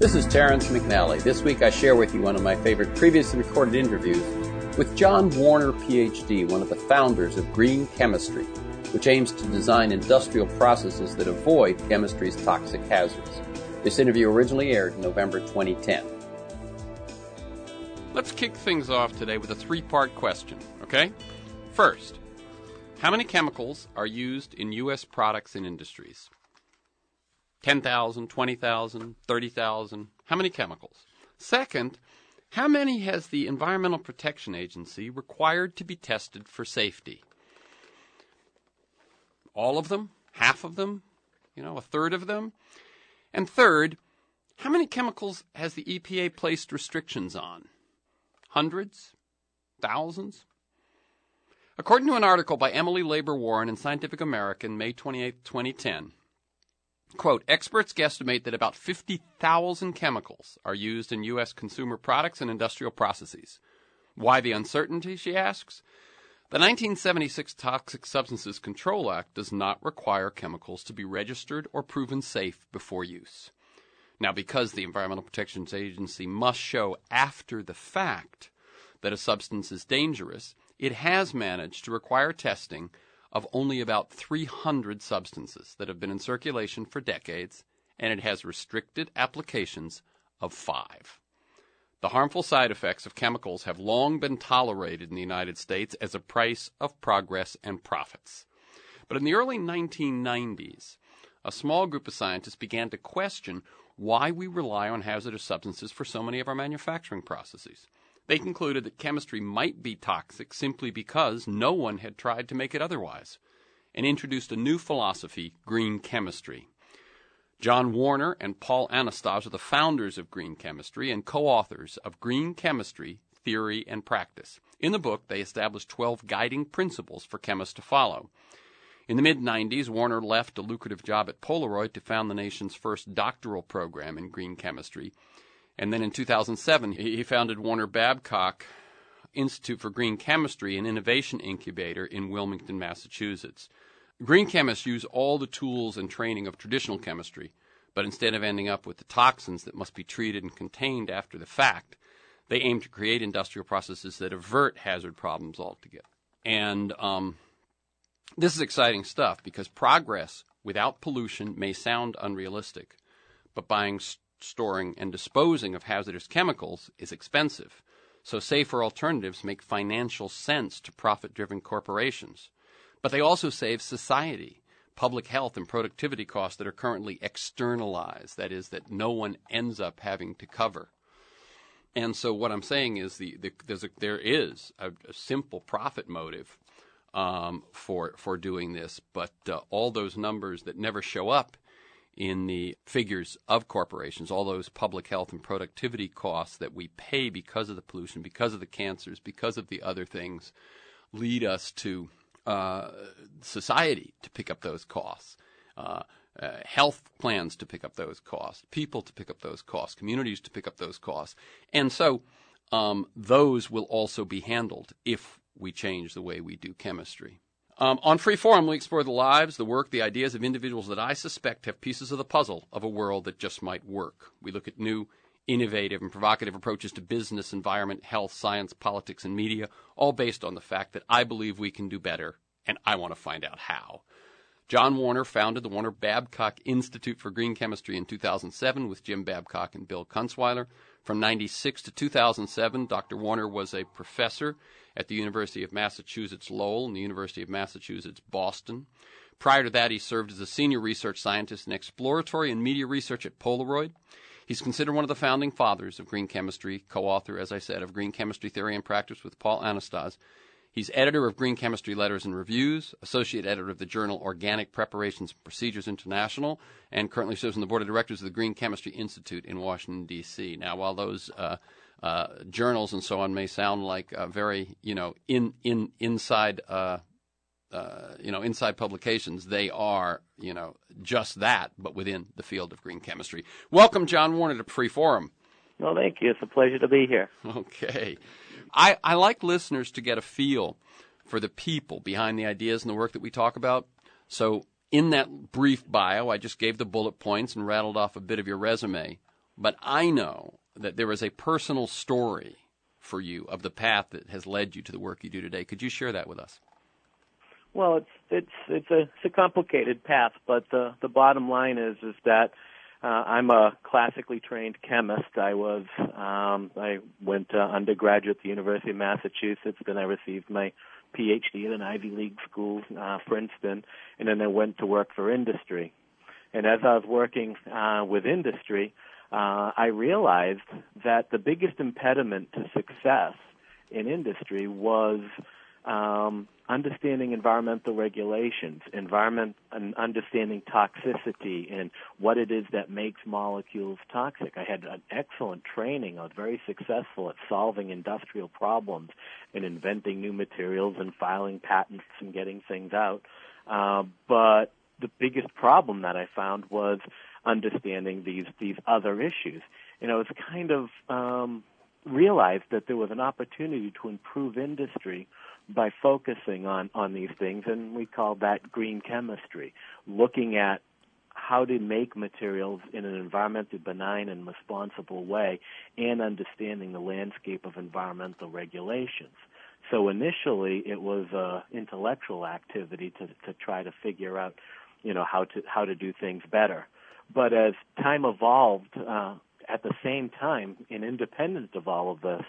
This is Terrence McNally. This week I share with you one of my favorite previously recorded interviews with John Warner, PhD, one of the founders of Green Chemistry, which aims to design industrial processes that avoid chemistry's toxic hazards. This interview originally aired in November 2010. Let's kick things off today with a three-part question, okay? First, how many chemicals are used in U.S. products and industries? 10,000, 20,000, 30,000. How many chemicals? Second, how many has the Environmental Protection Agency required to be tested for safety? All of them? Half of them? A third of them? And third, how many chemicals has the EPA placed restrictions on? Hundreds? Thousands? According to an article by Emily Labor Warren in Scientific American, May 28, 2010, quote, experts guesstimate that about 50,000 chemicals are used in U.S. consumer products and industrial processes. Why the uncertainty, she asks? The 1976 Toxic Substances Control Act does not require chemicals to be registered or proven safe before use. Now, because the Environmental Protection Agency must show after the fact that a substance is dangerous, it has managed to require testing of only about 300 substances that have been in circulation for decades, and it has restricted applications of 5. The harmful side effects of chemicals have long been tolerated in the United States as a price of progress and profits. But in the early 1990s, a small group of scientists began to question why we rely on hazardous substances for so many of our manufacturing processes. They concluded that chemistry might be toxic simply because no one had tried to make it otherwise, and introduced a new philosophy, green chemistry. John Warner and Paul Anastas are the founders of Green Chemistry and co-authors of Green Chemistry, Theory and Practice. In the book, they established 12 guiding principles for chemists to follow. In the mid-90s, Warner left a lucrative job at Polaroid to found the nation's first doctoral program in green chemistry. And then in 2007, he founded Warner Babcock Institute for Green Chemistry, an innovation incubator in Wilmington, Massachusetts. Green chemists use all the tools and training of traditional chemistry, but instead of ending up with the toxins that must be treated and contained after the fact, they aim to create industrial processes that avert hazard problems altogether. And this is exciting stuff because progress without pollution may sound unrealistic, but buying, storing, and disposing of hazardous chemicals is expensive, so safer alternatives make financial sense to profit-driven corporations. But they also save society, public health, and productivity costs that are currently externalized, that is, that no one ends up having to cover. And so what I'm saying is there is a simple profit motive for doing this, but all those numbers that never show up in the figures of corporations, all those public health and productivity costs that we pay because of the pollution, because of the cancers, because of the other things, lead us to society to pick up those costs, health plans to pick up those costs, people to pick up those costs, communities to pick up those costs. And so those will also be handled if we change the way we do chemistry. On Freeforum, we explore the lives, the work, the ideas of individuals that I suspect have pieces of the puzzle of a world that just might work. We look at new, innovative, and provocative approaches to business, environment, health, science, politics, and media, all based on the fact that I believe we can do better, and I want to find out how. John Warner founded the Warner Babcock Institute for Green Chemistry in 2007 with Jim Babcock and Bill Kunstweiler. From 1996 to 2007, Dr. Warner was a professor at the University of Massachusetts Lowell and the University of Massachusetts Boston. Prior to that, he served as a senior research scientist in exploratory and media research at Polaroid. He's considered one of the founding fathers of green chemistry, co-author, as I said, of Green Chemistry, Theory and Practice with Paul Anastas. He's editor of Green Chemistry Letters and Reviews, associate editor of the journal Organic Preparations and Procedures International, and currently serves on the board of directors of the Green Chemistry Institute in Washington, D.C. Now, while those journals and so on may sound like very, inside publications, they are, just that, but within the field of green chemistry. Welcome, John Warner, to Freeforum. Well, thank you. It's a pleasure to be here. Okay. I like listeners to get a feel for the people behind the ideas and the work that we talk about. So in that brief bio, I just gave the bullet points and rattled off a bit of your resume. but I know that there is a personal story for you of the path that has led you to the work you do today. Could you share that with us? Well, it's a complicated path, but the bottom line is that I'm a classically trained chemist. I went to undergraduate at the University of Massachusetts, then I received my PhD at an Ivy League school, Princeton, and then I went to work for industry. And as I was working with industry, I realized that the biggest impediment to success in industry was understanding environmental regulations, and understanding toxicity and what it is that makes molecules toxic. I had an excellent training. I was very successful at solving industrial problems and inventing new materials and filing patents and getting things out. But the biggest problem that I found was understanding these other issues. And I was kind of realized that there was an opportunity to improve industry by focusing on these things, and we call that green chemistry, looking at how to make materials in an environmentally benign and responsible way, and understanding the landscape of environmental regulations. So initially, it was an intellectual activity to try to figure out, how to do things better. But as time evolved, at the same time, in independent of all of this,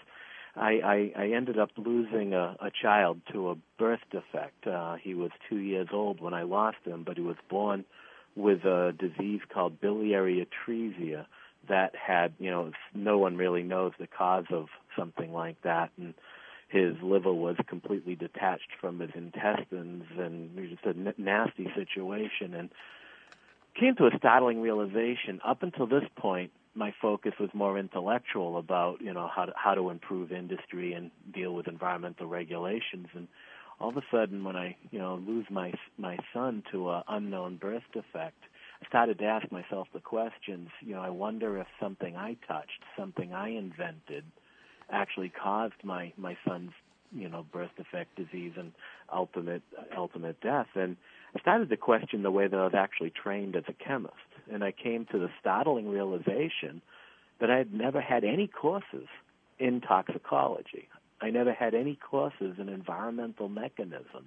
I ended up losing a child to a birth defect. He was 2 years old when I lost him, but he was born with a disease called biliary atresia that had, no one really knows the cause of something like that. And his liver was completely detached from his intestines, and it was just a nasty situation. And came to a startling realization. Up until this point, my focus was more intellectual about, how to improve industry and deal with environmental regulations. And all of a sudden, when I, lose my son to an unknown birth defect, I started to ask myself the questions. I wonder if something I touched, something I invented, actually caused my son's, birth defect disease and ultimate death. And I started to question the way that I was actually trained as a chemist. And I came to the startling realization that I had never had any courses in toxicology. I never had any courses in environmental mechanisms.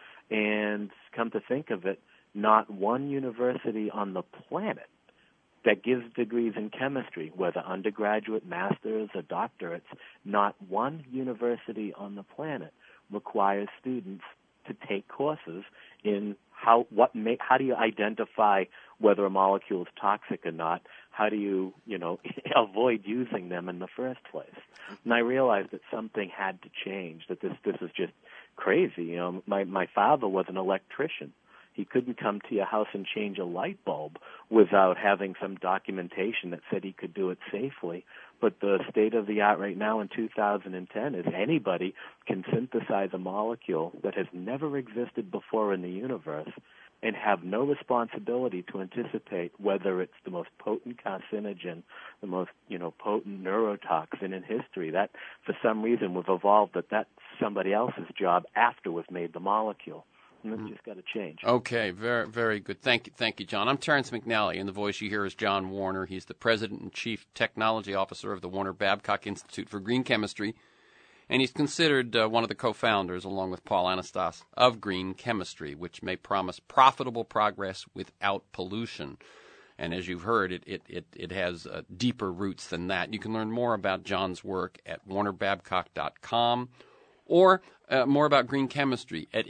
And come to think of it, not one university on the planet that gives degrees in chemistry, whether undergraduate, master's, or doctorates, not one university on the planet requires students to take courses in how do you identify whether a molecule is toxic or not? How do you, avoid using them in the first place? And I realized that something had to change, that this is just crazy. My father was an electrician. He couldn't come to your house and change a light bulb without having some documentation that said he could do it safely. But the state of the art right now in 2010 is anybody can synthesize a molecule that has never existed before in the universe and have no responsibility to anticipate whether it's the most potent carcinogen, the most, potent neurotoxin in history. That, for some reason, we've evolved that that's somebody else's job after we've made the molecule. And it's just got to change. Okay, very, very good. Thank you, John. I'm Terrence McNally, and the voice you hear is John Warner. He's the President and Chief Technology Officer of the Warner Babcock Institute for Green Chemistry, and he's considered one of the co-founders, along with Paul Anastas, of Green Chemistry, which may promise profitable progress without pollution. And as you've heard, it has deeper roots than that. You can learn more about John's work at warnerbabcock.com, or more about green chemistry at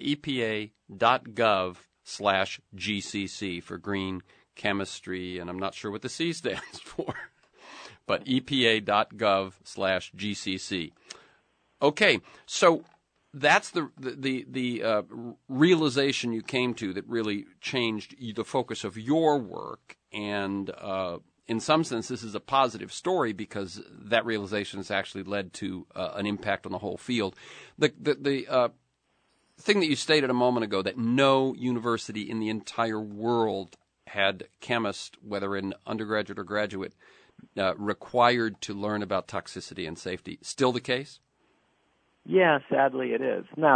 epa.gov/GCC for green chemistry, and I'm not sure what the C stands for, but epa.gov/GCC. Okay, so that's the realization you came to that really changed the focus of your work, and in some sense, this is a positive story because that realization has actually led to an impact on the whole field. The thing that you stated a moment ago, that no university in the entire world had chemists, whether in undergraduate or graduate, required to learn about toxicity and safety, still the case? Yeah, sadly it is. Now,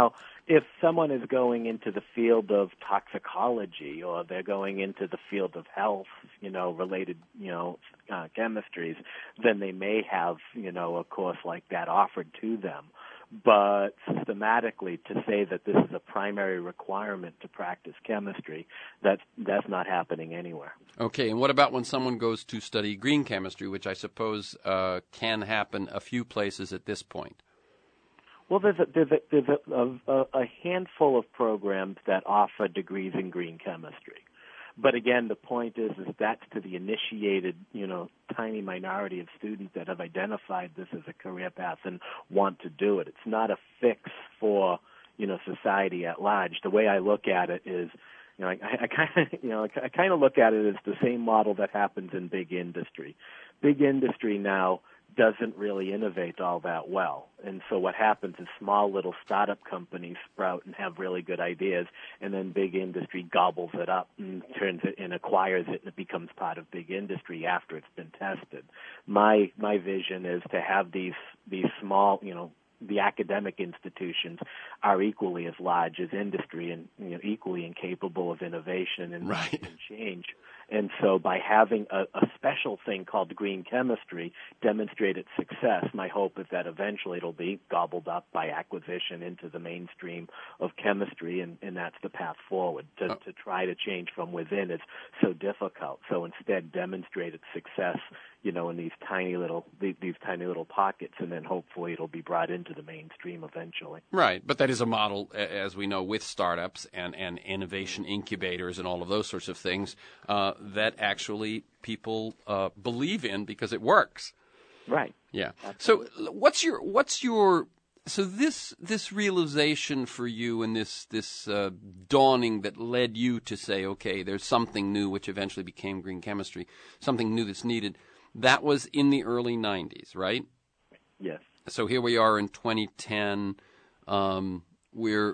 if someone is going into the field of toxicology or they're going into the field of health, related, chemistries, then they may have, a course like that offered to them. But systematically, to say that this is a primary requirement to practice chemistry, that's not happening anywhere. Okay, and what about when someone goes to study green chemistry, which I suppose can happen a few places at this point? Well, there's a handful of programs that offer degrees in green chemistry. But again, the point is that's to the initiated, tiny minority of students that have identified this as a career path and want to do it. It's not a fix for, society at large. The way I look at it is, I kind of look at it as the same model that happens in big industry. Big industry now doesn't really innovate all that well. And so what happens is small little startup companies sprout and have really good ideas, and then big industry gobbles it up and turns it and acquires it, and it becomes part of big industry after it's been tested. My vision is to have these small, the academic institutions are equally as large as industry and equally incapable of innovation and, right. and change. And so by having a special thing called green chemistry demonstrate its success, my hope is that eventually it'll be gobbled up by acquisition into the mainstream of chemistry, and that's the path forward. To try to change from within is so difficult. So instead demonstrate its success, in these tiny little pockets, and then hopefully it'll be brought into the mainstream eventually. Right, but that is a model, as we know, with startups and innovation incubators and all of those sorts of things that actually people believe in because it works. Right. Yeah. Absolutely. So this realization for you and this dawning that led you to say, okay, there's something new, which eventually became green chemistry, something new that's needed. That was in the early 90s, right? Yes. So here we are in 2010. We're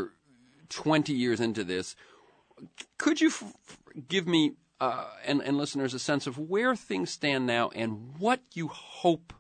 20 years into this. Could you give me and listeners a sense of where things stand now and what you hope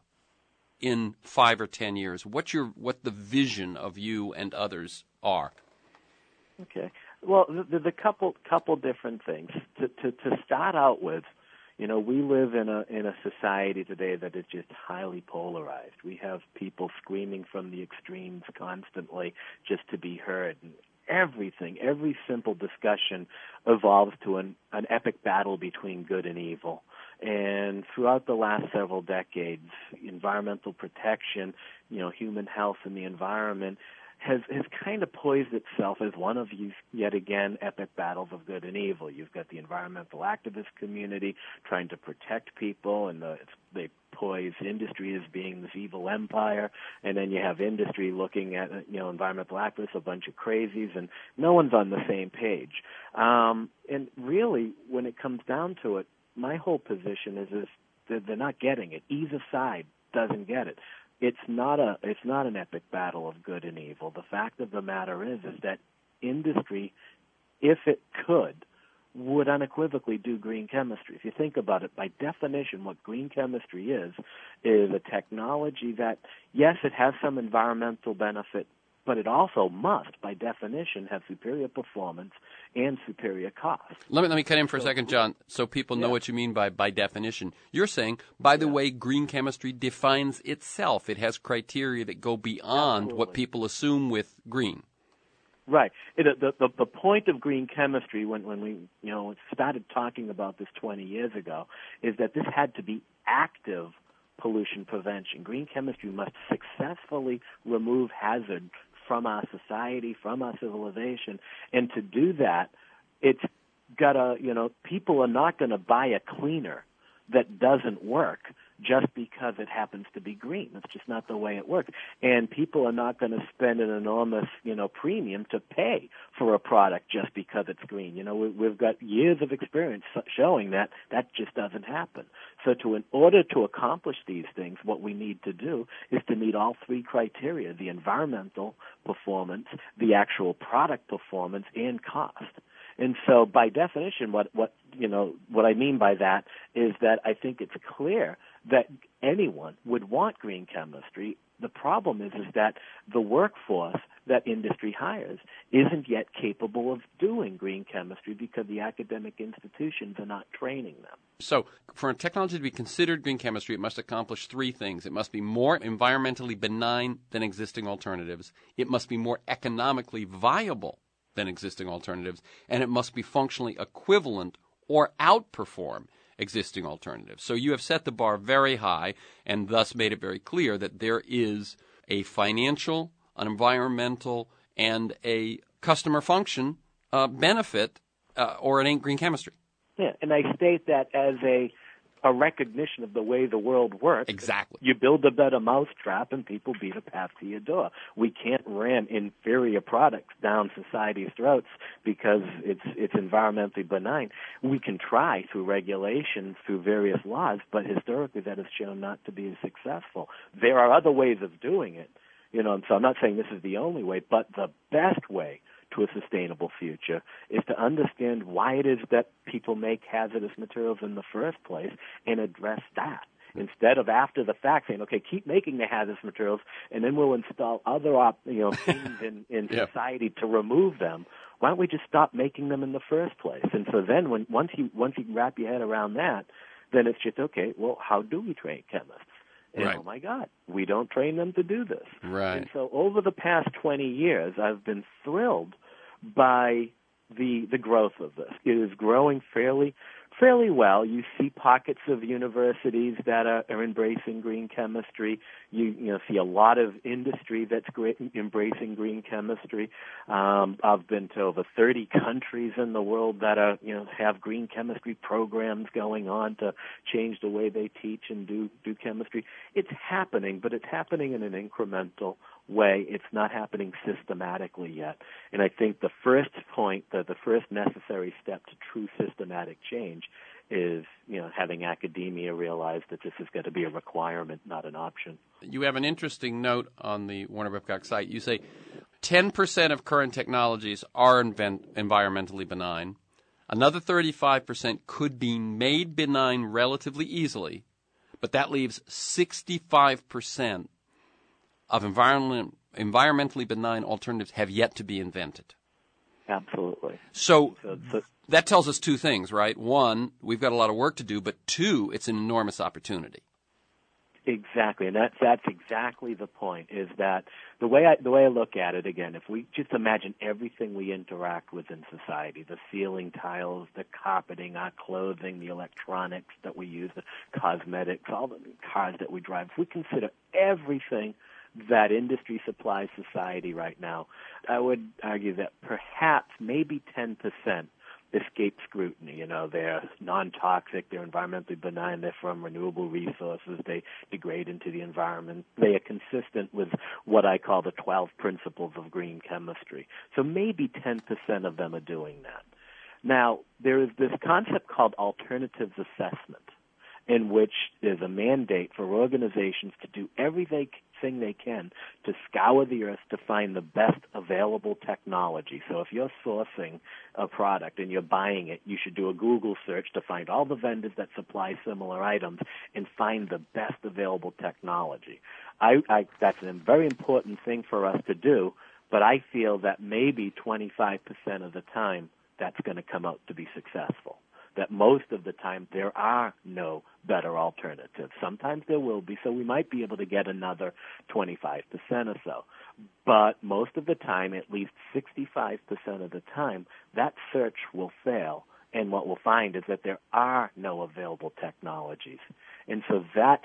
in 5 or 10 years? What the vision of you and others are? Okay. Well, there's a couple different things to start out with. We live in a society today that is just highly polarized. We have people screaming from the extremes constantly just to be heard. And every simple discussion evolves to an epic battle between good and evil. And throughout the last several decades, environmental protection, human health and the environment has kind of poised itself as one of these, yet again, epic battles of good and evil. You've got the environmental activist community trying to protect people, and they poise industry as being this evil empire, and then you have industry looking at, environmental activists, a bunch of crazies, and no one's on the same page. And really, when it comes down to it, my whole position is that they're not getting it. Either side doesn't get it. It's not an epic battle of good and evil. The fact of the matter is that industry, if it could, would unequivocally do green chemistry. If you think about it, by definition, what green chemistry is a technology that, yes, it has some environmental benefit, but it also must, by definition, have superior performance and superior cost. Let me cut in for a second, John, so people know what you mean by definition. You're saying, by the way, green chemistry defines itself. It has criteria that go beyond what people assume with green. Right. The point of green chemistry, when we started talking about this 20 years ago, is that this had to be active pollution prevention. Green chemistry must successfully remove hazard from our society, from our civilization, and to do that, it's got to, people are not going to buy a cleaner that doesn't work just because it happens to be green. That's just not the way it works. And people are not going to spend an enormous, premium to pay for a product just because it's green. We've got years of experience showing that just doesn't happen. So in order to accomplish these things, what we need to do is to meet all three criteria: the environmental performance, the actual product performance, and cost. And so by definition, what I mean by that is that I think it's clear that anyone would want green chemistry. The problem is that the workforce that industry hires isn't yet capable of doing green chemistry because the academic institutions are not training them. So for a technology to be considered green chemistry, it must accomplish three things. It must be more environmentally benign than existing alternatives. It must be more economically viable than existing alternatives. And it must be functionally equivalent or outperform existing alternatives. So you have set the bar very high and thus made it very clear that there is a financial, an environmental, and a customer function benefit or it ain't green chemistry. Yeah, and I state that as a recognition of the way the world works. Exactly. You build a better mousetrap and people beat a path to your door. We can't ram inferior products down society's throats because it's environmentally benign. We can try through regulations, through various laws, but historically that has shown not to be as successful. There are other ways of doing it, and so I'm not saying this is the only way, but the best way to a sustainable future is to understand why it is that people make hazardous materials in the first place and address that. Instead of after the fact saying, okay, keep making the hazardous materials and then we'll install other things in society to remove them. Why don't we just stop making them in the first place? And so then once you wrap your head around that, then it's just, okay, well, how do we train chemists? And right. Oh my God, we don't train them to do this. Right. And so over the past 20 years, I've been thrilled by the growth of this. It is growing fairly well. You see pockets of universities that are embracing green chemistry. You see a lot of industry that's embracing green chemistry. I've been to over 30 countries in the world that are have green chemistry programs going on to change the way they teach and do chemistry. It's happening, but it's happening in an incremental way. It's not happening systematically yet. And I think the first point, the first necessary step to true systematic change is, having academia realize that this is going to be a requirement, not an option. You have an interesting note on the Warner Babcock site. You say 10% of current technologies are environmentally benign. Another 35% could be made benign relatively easily, but that leaves 65% of environmentally benign alternatives have yet to be invented. Absolutely. So that tells us two things, right? One, we've got a lot of work to do, but two, it's an enormous opportunity. Exactly, and that's exactly the point, is that the way I look at it, again, if we just imagine everything we interact with in society, the ceiling tiles, the carpeting, our clothing, the electronics that we use, the cosmetics, all the cars that we drive, if we consider everything that industry supplies society right now, I would argue that perhaps maybe 10% escape scrutiny. They're non-toxic, they're environmentally benign, they're from renewable resources, they degrade into the environment. They are consistent with what I call the 12 principles of green chemistry. So maybe 10% of them are doing that. Now, there is this concept called alternatives assessment, in which there's a mandate for organizations to do everything they can to scour the earth to find the best available technology. So if you're sourcing a product and you're buying it, you should do a Google search to find all the vendors that supply similar items and find the best available technology. That's a very important thing for us to do, but I feel that maybe 25% of the time that's going to come out to be successful. That most of the time there are no better alternatives. Sometimes there will be, so we might be able to get another 25% or so. But most of the time, at least 65% of the time, that search will fail. And what we'll find is that there are no available technologies. And so that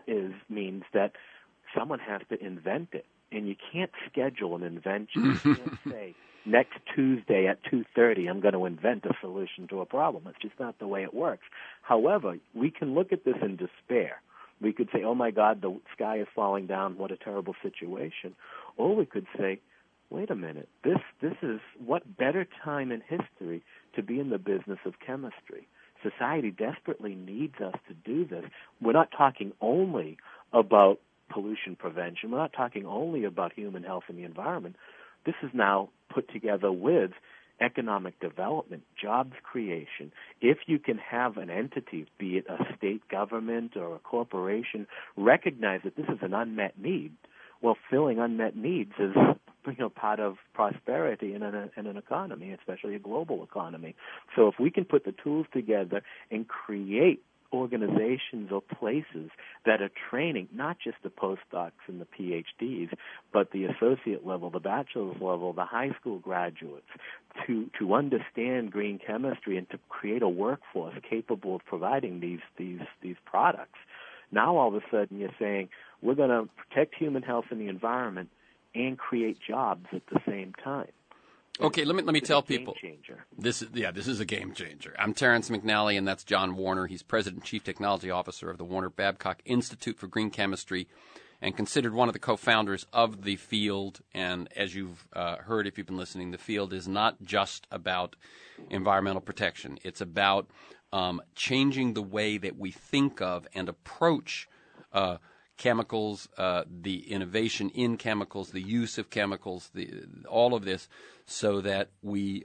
means that someone has to invent it. And you can't schedule an invention. You can't say, next Tuesday at 2:30, I'm going to invent a solution to a problem. It's just not the way it works. However, we can look at this in despair. We could say, oh, my God, the sky is falling down. What a terrible situation. Or we could say, wait a minute, this is what better time in history to be in the business of chemistry. Society desperately needs us to do this. We're not talking only about pollution prevention. We're not talking only about human health and the environment. This is now put together with economic development, jobs creation. If you can have an entity, be it a state government or a corporation, recognize that this is an unmet need, well, filling unmet needs is part of prosperity in an economy, especially a global economy. So if we can put the tools together and create organizations or places that are training not just the postdocs and the PhDs, but the associate level, the bachelor's level, the high school graduates, to understand green chemistry and to create a workforce capable of providing these products. Now all of a sudden you're saying we're going to protect human health and the environment and create jobs at the same time. Okay, let me tell people. This is a game changer. I'm Terrence McNally, and that's John Warner. He's President and Chief Technology Officer of the Warner Babcock Institute for Green Chemistry and considered one of the co-founders of the field. And as you've heard, if you've been listening, the field is not just about environmental protection. It's about changing the way that we think of and approach chemicals, the innovation in chemicals, the use of chemicals, all of this, so that we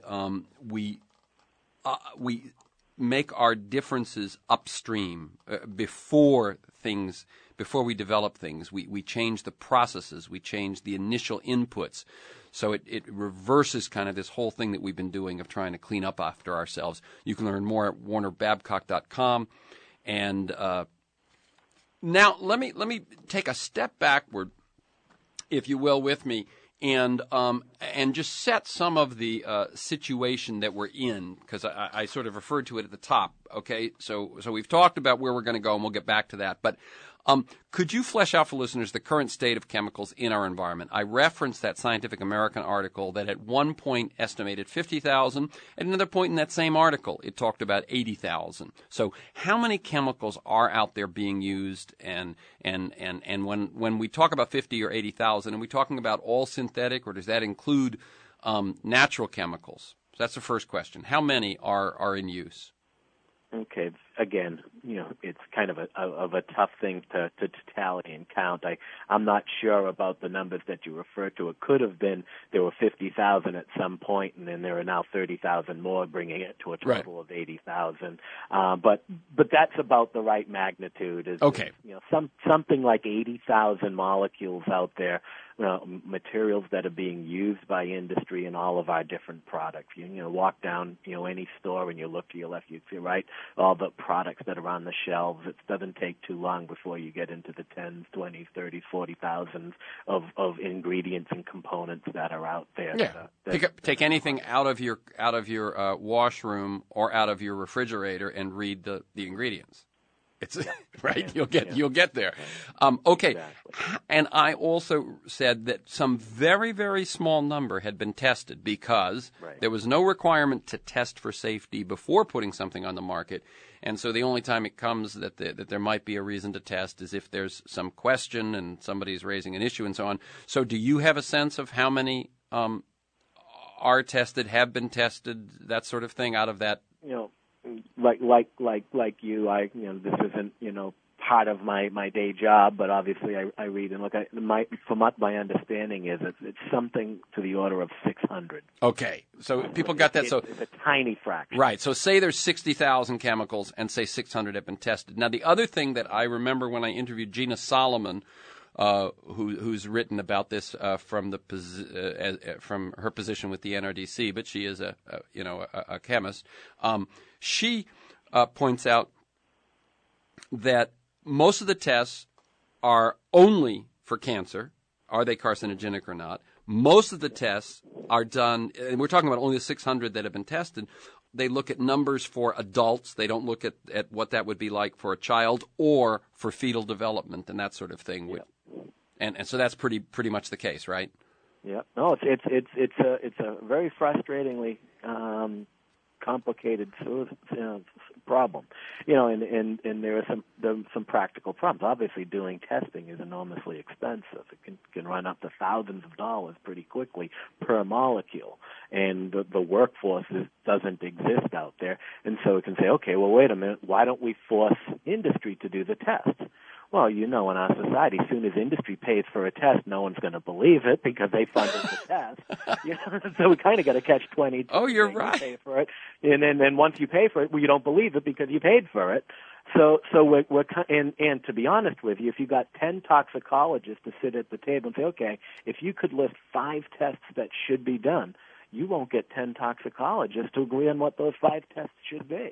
make our differences upstream before we develop things. We change the processes, we change the initial inputs, so it reverses kind of this whole thing that we've been doing of trying to clean up after ourselves. You can learn more at warnerbabcock.com, and now let me take a step backward, if you will, with me, and just set some of the situation that we're in, because I sort of referred to it at the top. Okay, so we've talked about where we're going to go, and we'll get back to that. But could you flesh out for listeners the current state of chemicals in our environment? I referenced that Scientific American article that at one point estimated 50,000. At another point in that same article, it talked about 80,000. So how many chemicals are out there being used? And when we talk about 50 or 80,000, are we talking about all synthetic, or does that include natural chemicals? So that's the first question. How many are in use? Okay. Again, it's kind of a tough thing to tally and count. I'm not sure about the numbers that you referred to. It could have been there were 50,000 at some point, and then there are now 30,000 more, bringing it to a total of 80,000. But that's about the right magnitude. Okay. Something like 80,000 molecules out there. Materials that are being used by industry in all of our different products. You walk down, any store and you look to your left, you see, right, all the products that are on the shelves. It doesn't take too long before you get into the 10s, 20s, 30s, 40,000 of ingredients and components that are out there. Yeah. Take anything out of your washroom or out of your refrigerator and read the ingredients. It's right. Yeah. You'll get there. Okay. Exactly. And I also said that some very, very small number had been tested because there was no requirement to test for safety before putting something on the market. And so the only time it comes that there might be a reason to test is if there's some question and somebody's raising an issue and so on. So do you have a sense of how many are tested, have been tested, that sort of thing out of that? Like you, this isn't, part of my day job, but obviously I read and look. From what my understanding is, it's something to the order of 600. Okay, so people got that. So it's a tiny fraction. Right. So say there's 60,000 chemicals, and say 600 have been tested. Now, the other thing that I remember when I interviewed Gina Solomon, who's written about this from her position with the NRDC, but she is a chemist. She points out that most of the tests are only for cancer. Are they carcinogenic or not? Most of the tests are done, and we're talking about only the 600 that have been tested. They look at numbers for adults. They don't look at what that would be like for a child or for fetal development and that sort of thing. Yeah. And so that's pretty much the case, right? Yeah. No, it's a very frustratingly complicated problem. And there are some practical problems. Obviously, doing testing is enormously expensive. It can run up to thousands of dollars pretty quickly per molecule, and the workforce doesn't exist out there. And so it can say, okay, well, wait a minute, why don't we force industry to do the tests? Well, in our society, as soon as industry pays for a test, no one's going to believe it because they funded the test. So we kind of got to catch 22. Oh, you're right. You pay for it, and then once you pay for it, well, you don't believe it because you paid for it. So we're and to be honest with you, if you got 10 toxicologists to sit at the table and say, okay, if you could list 5 tests that should be done, you won't get 10 toxicologists to agree on what those 5 tests should be.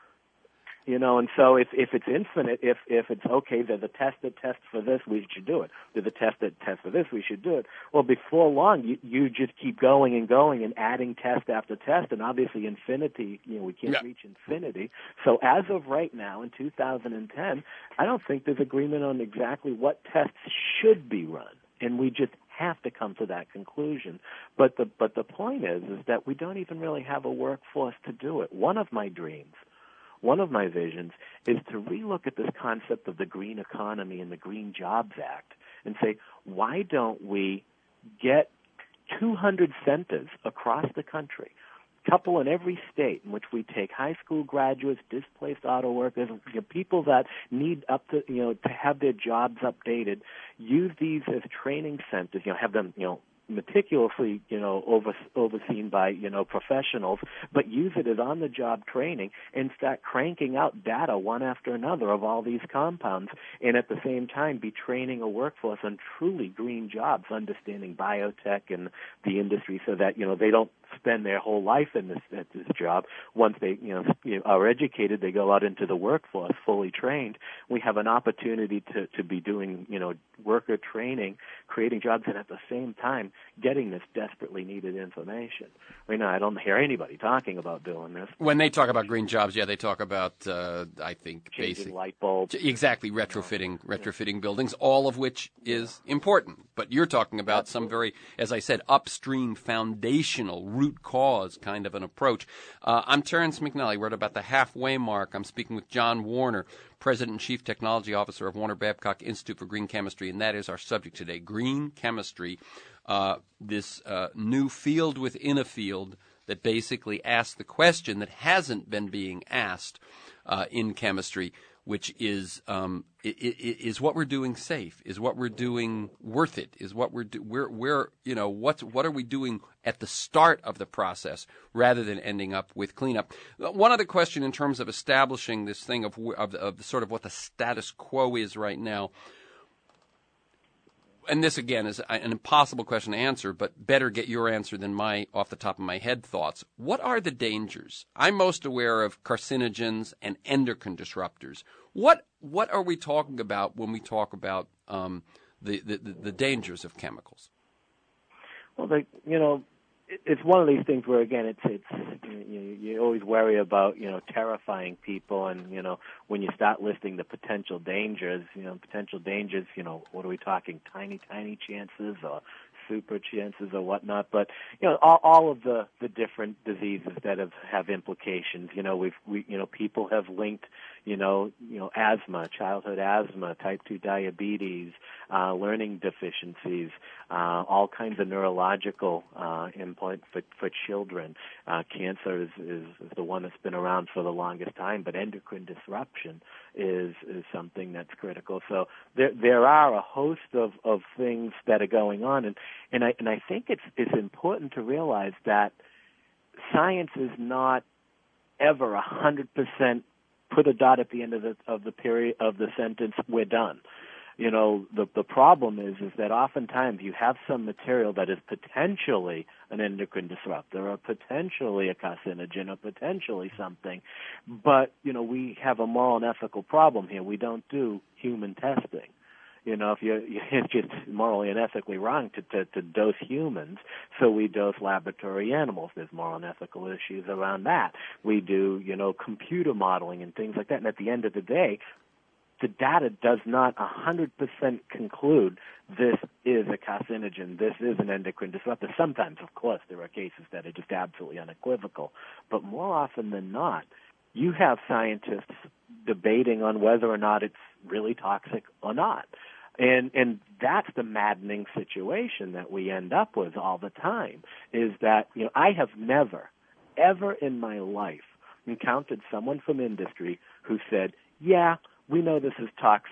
And so if it's infinite, if it's okay, they're the test that tests for this, we should do it. They're the test that tests for this, we should do it. Well, before long, you just keep going and adding test after test, and obviously infinity, we can't reach infinity. So as of right now, in 2010, I don't think there's agreement on exactly what tests should be run, and we just have to come to that conclusion. But the point is that we don't even really have a workforce to do it. One of my dreams, one of my visions is to relook at this concept of the green economy and the Green Jobs Act and say, why don't we get 200 centers across the country, couple in every state, in which we take high school graduates, displaced auto workers, people that need to have their jobs updated, use these as training centers, have them, meticulously, overseen by, professionals, but use it as on-the-job training and start cranking out data one after another of all these compounds, and at the same time be training a workforce on truly green jobs, understanding biotech and the industry so that, they don't spend their whole life at this job. Once they, are educated, they go out into the workforce fully trained. We have an opportunity to be doing, worker training, creating jobs, and at the same time getting this desperately needed information. Right now, I don't hear anybody talking about doing this. When they talk about green jobs, they talk about, I think, changing light bulbs. Exactly, retrofitting buildings, all of which is important. But you're talking about some very, as I said, upstream, foundational, root cause kind of an approach. I'm Terrence McNally. We're at about the halfway mark. I'm speaking with John Warner, President and Chief Technology Officer of Warner Babcock Institute for Green Chemistry, and that is our subject today, green chemistry, this new field within a field that basically asks the question that hasn't been being asked in chemistry, which is what we're doing safe? Is what we're doing worth it? Is what what are we doing at the start of the process rather than ending up with cleanup? One other question in terms of establishing this thing of sort of what the status quo is right now. And this, again, is an impossible question to answer, but better get your answer than my off-the-top-of-my-head thoughts. What are the dangers? I'm most aware of carcinogens and endocrine disruptors. What are we talking about when we talk about the dangers of chemicals? Well, it's one of these things where, again, you always worry about, terrifying people, and, when you start listing the potential dangers, what are we talking, tiny chances or super chances or whatnot, but, all of the different diseases that have implications, people have linked, asthma, childhood asthma, type 2 diabetes, learning deficiencies, all kinds of neurological endpoints for children. Cancer is the one that's been around for the longest time, but endocrine disruption is something that's critical. So there are a host of things that are going on, and I think it's important to realize that science is not ever 100% put a dot at the end of the period of the sentence, we're done. The problem is that oftentimes you have some material that is potentially an endocrine disruptor or potentially a carcinogen or potentially something, but, we have a moral and ethical problem here. We don't do human testing. It's just morally and ethically wrong to dose humans, so we dose laboratory animals. There's moral and ethical issues around that. We do, computer modeling and things like that, and at the end of the day, the data does not 100% conclude this is a carcinogen, this is an endocrine disruptor. Sometimes, of course, there are cases that are just absolutely unequivocal, but more often than not, you have scientists debating on whether or not it's really toxic or not. And that's the maddening situation that we end up with all the time, is that, I have never, ever in my life encountered someone from industry who said, yeah, we know this is toxic,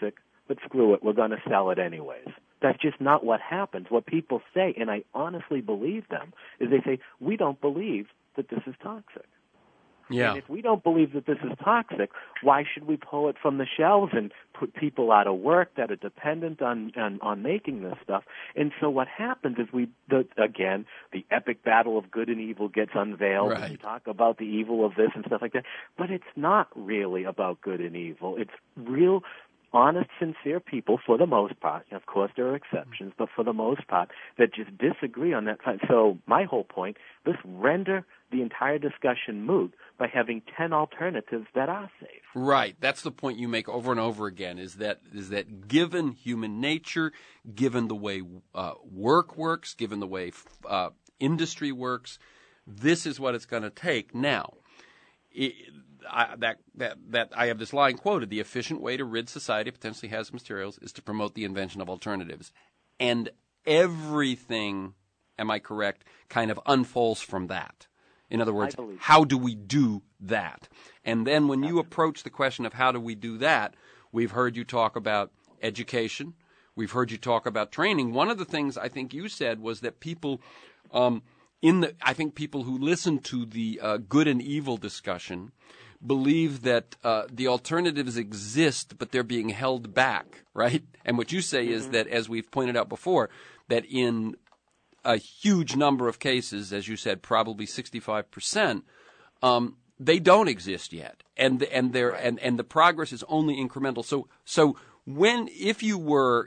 but screw it, we're going to sell it anyways. That's just not what happens. What people say, and I honestly believe them, is they say, we don't believe that this is toxic. Yeah. And if we don't believe that this is toxic, why should we pull it from the shelves and put people out of work that are dependent on making this stuff? And so what happens is again, the epic battle of good and evil gets unveiled. Right. And we talk about the evil of this and stuff like that. But it's not really about good and evil. It's real, honest, sincere people, for the most part. Of course, there are exceptions, but for the most part, that just disagree on that. So my whole point, let's render the entire discussion moot by having 10 alternatives that are safe. Right. That's the point you make over and over again, is that given human nature, given the way work works, given the way industry works, this is what it's going to take. Now, I have this line quoted: the efficient way to rid society of potentially hazardous materials is to promote the invention of alternatives. And everything, am I correct, kind of unfolds from that. In other words, how do we do that? And then when you approach the question of how do we do that, we've heard you talk about education. We've heard you talk about training. One of the things I think you said was that people I think people who listen to the good and evil discussion believe that the alternatives exist, but they're being held back, right? And what you say is that, as we've pointed out before, that in a huge number of cases, as you said, probably 65%, they don't exist yet, and the progress is only incremental. So if you were,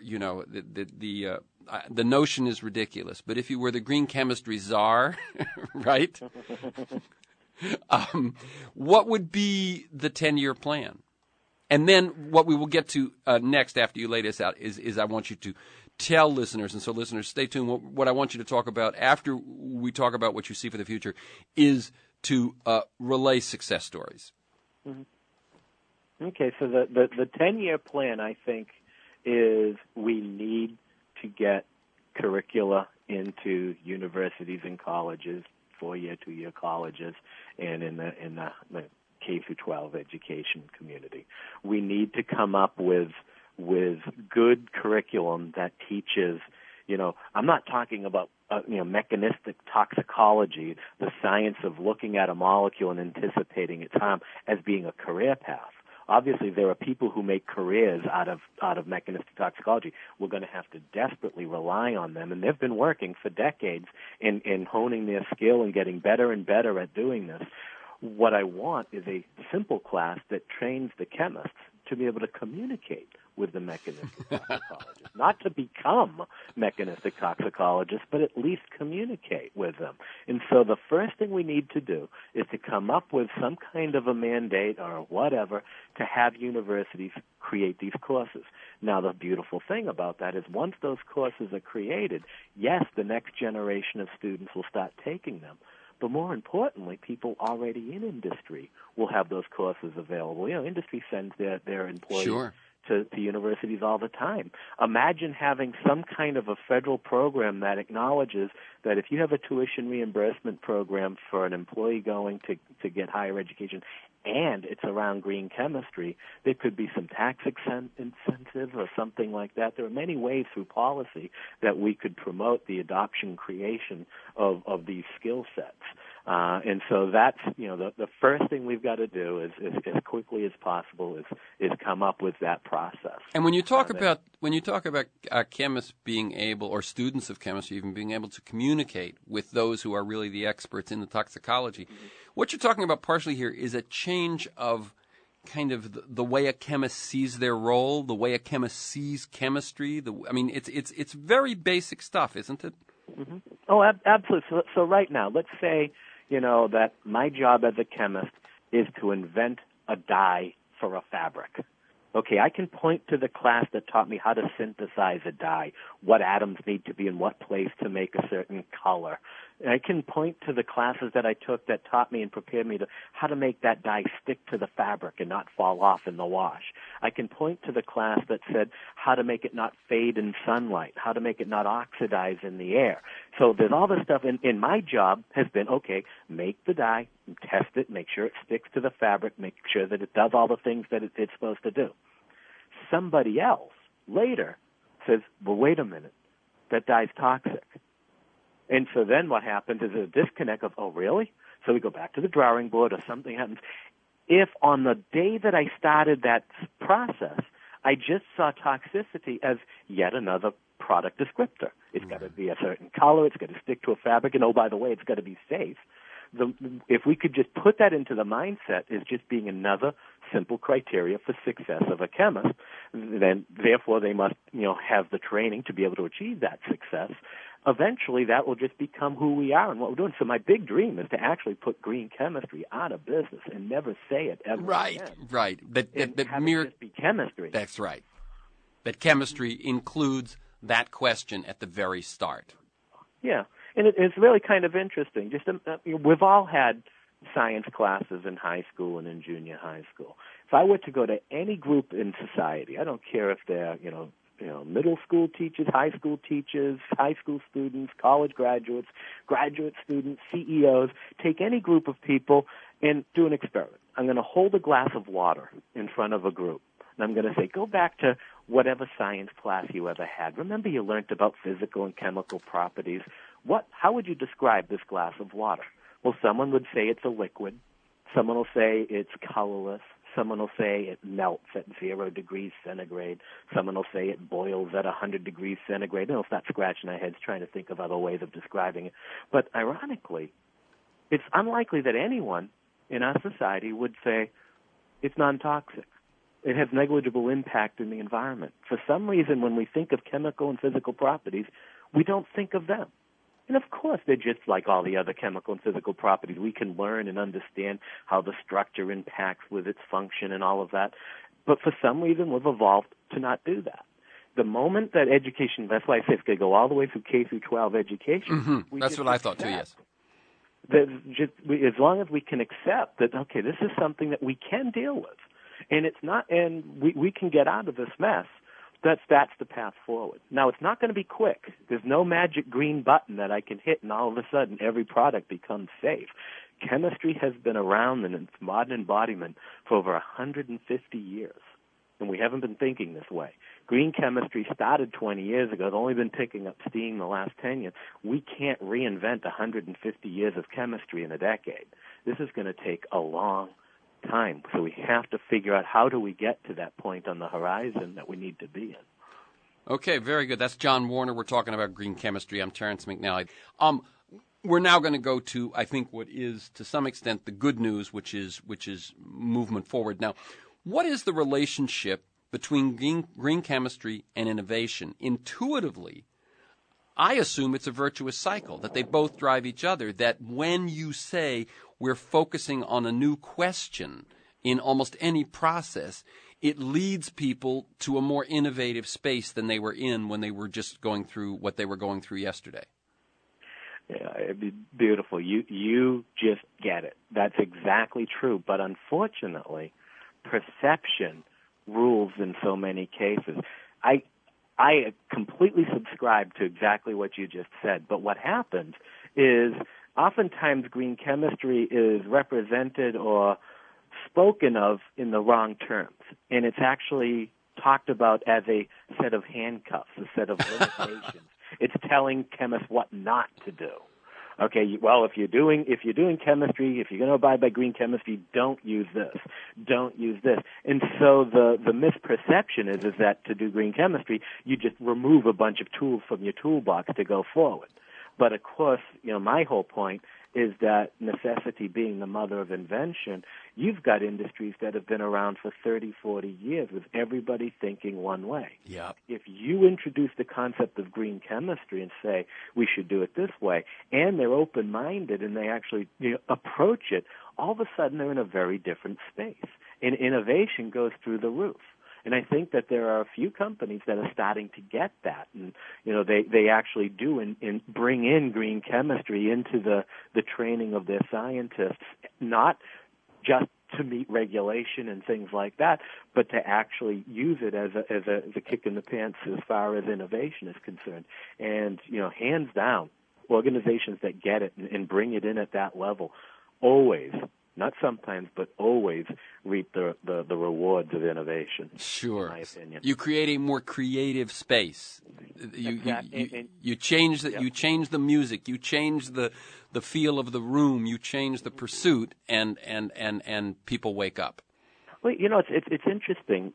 the notion is ridiculous, but if you were the green chemistry czar, right? What would be the 10-year plan? And then what we will get to next after you lay this out is I want you to tell listeners, and so listeners, stay tuned. What I want you to talk about after we talk about what you see for the future is to relay success stories. Mm-hmm. Okay, so the 10-year plan, I think, is we need to get curricula into universities and colleges, 4-year, 2-year colleges, and in the K-12 education community. We need to come up with good curriculum that teaches, I'm not talking about mechanistic toxicology, the science of looking at a molecule and anticipating its harm, as being a career path. Obviously, there are people who make careers out of mechanistic toxicology. We're going to have to desperately rely on them, and they've been working for decades in honing their skill and getting better and better at doing this. What I want is a simple class that trains the chemists to be able to communicate with the mechanistic toxicologists, not to become mechanistic toxicologists, but at least communicate with them. And so the first thing we need to do is to come up with some kind of a mandate or whatever to have universities create these courses. Now, the beautiful thing about that is once those courses are created, yes, the next generation of students will start taking them. But more importantly, people already in industry will have those courses available. Industry sends their employees to universities all the time. Imagine having some kind of a federal program that acknowledges that if you have a tuition reimbursement program for an employee going to get higher education and it's around green chemistry, there could be some tax incentive or something like that. There are many ways through policy that we could promote the adoption creation of these skill sets. And so that's, the first thing we've got to do is as quickly as possible is come up with that process. And when you talk about chemists being able, or students of chemistry even being able to communicate with those who are really the experts in the toxicology, what you're talking about partially here is a change of kind of the way a chemist sees their role, the way a chemist sees chemistry. It's very basic stuff, isn't it? Mm-hmm. Oh, absolutely. So right now, let's say, that my job as a chemist is to invent a dye for a fabric. Okay, I can point to the class that taught me how to synthesize a dye, what atoms need to be in what place to make a certain color. I can point to the classes that I took that taught me and prepared me to how to make that dye stick to the fabric and not fall off in the wash. I can point to the class that said how to make it not fade in sunlight, how to make it not oxidize in the air. So there's all this stuff, and my job has been, okay, make the dye, test it, make sure it sticks to the fabric, make sure that it does all the things that it's supposed to do. Somebody else later says, well, wait a minute, that dye's toxic. And so then what happens is a disconnect of, oh, really? So we go back to the drawing board or something happens. If on the day that I started that process, I just saw toxicity as yet another product descriptor. It's got to be a certain color, it's got to stick to a fabric, and oh, by the way, it's got to be safe. If we could just put that into the mindset as just being another simple criteria for success of a chemist, then therefore they must, have the training to be able to achieve that success. Eventually that will just become who we are and what we're doing. So my big dream is to actually put green chemistry out of business and never say it ever again. Right. That have mere, it just be chemistry. That's right. That chemistry includes that question at the very start. Yeah, and it's really kind of interesting. Just we've all had science classes in high school and in junior high school. If I were to go to any group in society, I don't care if they're middle school teachers, high school teachers, high school students, college graduates, graduate students, CEOs, take any group of people and do an experiment. I'm going to hold a glass of water in front of a group, and I'm going to say, go back to whatever science class you ever had. Remember you learned about physical and chemical properties. How would you describe this glass of water? Well, someone would say it's a liquid. Someone will say it's colorless. Someone will say it melts at 0 degrees centigrade. Someone will say it boils at 100 degrees centigrade. And we'll start scratching our heads trying to think of other ways of describing it. But ironically, it's unlikely that anyone in our society would say it's non-toxic. It has negligible impact in the environment. For some reason, when we think of chemical and physical properties, we don't think of them. And of course, they're just like all the other chemical and physical properties. We can learn and understand how the structure impacts with its function and all of that. But for some reason, we've evolved to not do that. The moment that education, that's why I say it's going to go all the way through K through 12 education. That's what I thought too, yes. As long as we can accept that, okay, this is something that we can deal with. And it's not, and we can get out of this mess. That's the path forward. Now, it's not going to be quick. There's no magic green button that I can hit and all of a sudden every product becomes safe. Chemistry has been around in its modern embodiment for over 150 years, and we haven't been thinking this way. Green chemistry started 20 years ago. It's only been picking up steam the last 10 years. We can't reinvent 150 years of chemistry in a decade. This is going to take a long time. So we have to figure out how do we get to that point on the horizon that we need to be in. Okay, very good. That's John Warner. We're talking about green chemistry. I'm Terrence McNally. We're now going to go to, I think, what is to some extent the good news, which is movement forward. Now, what is the relationship between green chemistry and innovation? Intuitively, I assume it's a virtuous cycle, that they both drive each other, that when you say we're focusing on a new question in almost any process, it leads people to a more innovative space than they were in when they were just going through what they were going through yesterday. Yeah, it'd be beautiful. You just get it. That's exactly true. But unfortunately, perception rules in so many cases. I completely subscribe to exactly what you just said. But what happens is oftentimes green chemistry is represented or spoken of in the wrong terms. And it's actually talked about as a set of handcuffs, a set of limitations. It's telling chemists what not to do. Okay, well, if you're doing chemistry, if you're going to abide by green chemistry, don't use this. Don't use this. And so the misperception is that to do green chemistry, you just remove a bunch of tools from your toolbox to go forward. But of course, my whole point is that necessity being the mother of invention, you've got industries that have been around for 30, 40 years with everybody thinking one way. Yep. If you introduce the concept of green chemistry and say we should do it this way, and they're open-minded and they actually approach it, all of a sudden they're in a very different space. And innovation goes through the roof. And I think that there are a few companies that are starting to get that, and they actually do and bring in green chemistry into the training of their scientists, not just to meet regulation and things like that, but to actually use it as a kick in the pants as far as innovation is concerned. And hands down, organizations that get it and bring it in at that level always not sometimes, but always reap the rewards of innovation. Sure. In my opinion. You create a more creative space. You change the, yeah. you change the music, you change the feel of the room, you change the pursuit, and people wake up. Well, it's interesting,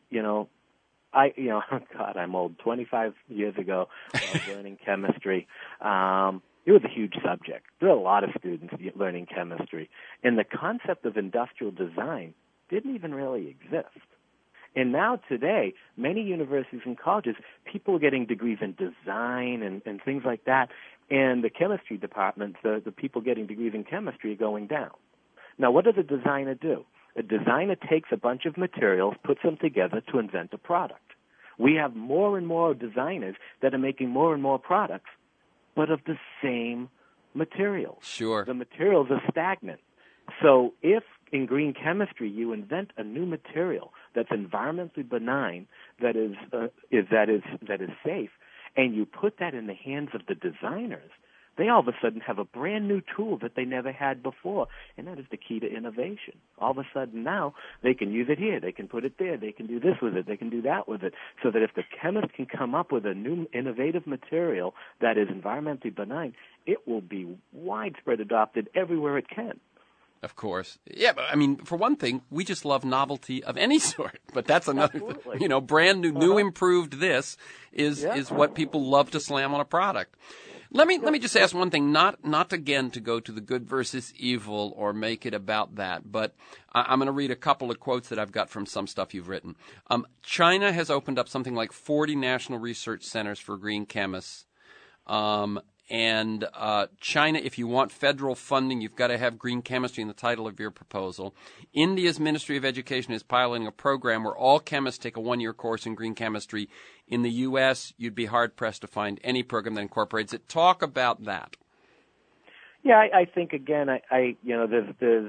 God, I'm old. 25 years ago, I was learning chemistry. It was a huge subject. There were a lot of students learning chemistry. And the concept of industrial design didn't even really exist. And now today, many universities and colleges, people are getting degrees in design and things like that. And the chemistry departments, the people getting degrees in chemistry are going down. Now, what does a designer do? A designer takes a bunch of materials, puts them together to invent a product. We have more and more designers that are making more and more products, but of the same materials. Sure. The materials are stagnant. So if in green chemistry you invent a new material that's environmentally benign, that is safe, and you put that in the hands of the designers, they all of a sudden have a brand new tool that they never had before, and that is the key to innovation. All of a sudden now they can use it here, they can put it there, they can do this with it, they can do that with it, so that if the chemist can come up with a new innovative material that is environmentally benign, it will be widespread adopted everywhere it can. Of course. Yeah, but I mean, for one thing, we just love novelty of any sort. But that's another thing. Brand new, improved this is what people love to slam on a product. Let me just ask one thing, not again to go to the good versus evil or make it about that, but I'm going to read a couple of quotes that I've got from some stuff you've written. China has opened up something like 40 national research centers for green chemists. And China, if you want federal funding, you've got to have green chemistry in the title of your proposal. India's Ministry of Education is piloting a program where all chemists take a one-year course in green chemistry. In the U.S., you'd be hard-pressed to find any program that incorporates it. Talk about that. Yeah, I think, again, there's